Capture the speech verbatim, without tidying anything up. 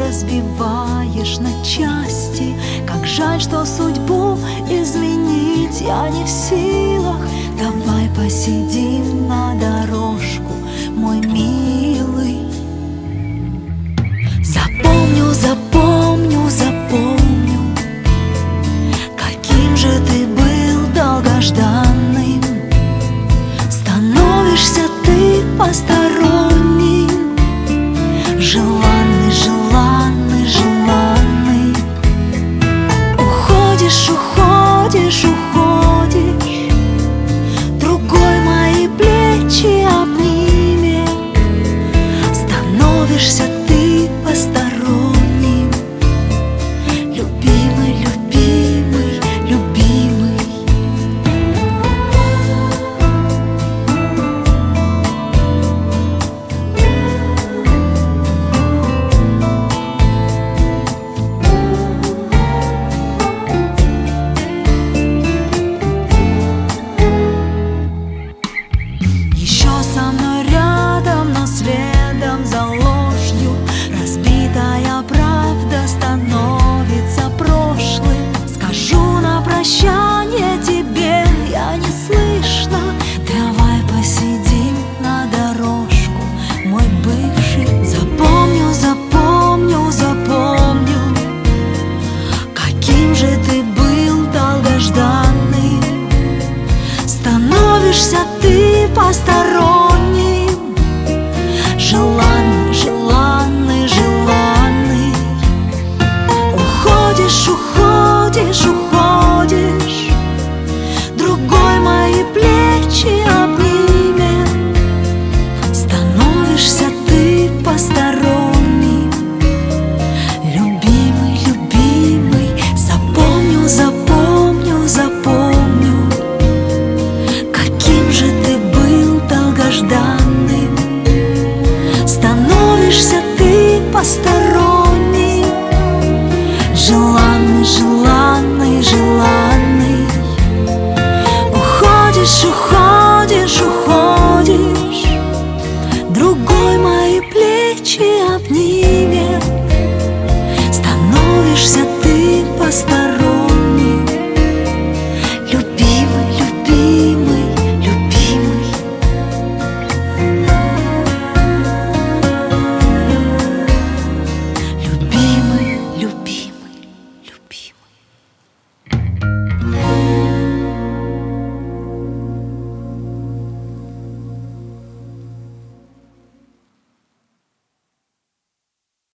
разбиваешь на части. Как жаль, что судьбу изменить я не в силах. Давай посидим на дорожку, мой милый. Запомню, запомню, запомню, каким же ты был долгожданным. Становишься ты посторонним, желанный, желанный, желанный. Уходишь, уходишь, уходишь, другой мои плечи обнимет. Становишься ты посторонним, любимый, любимый, любимый. Еще со мной рядом, но следом за ложью разбитая правда становится прошлым. Скажу на прощание тебе, я не слышно. Давай посидим на дорожку, мой бывший. Запомню, запомню, запомню, каким же ты был долгожданный. Становишься ты посторонним, желанным.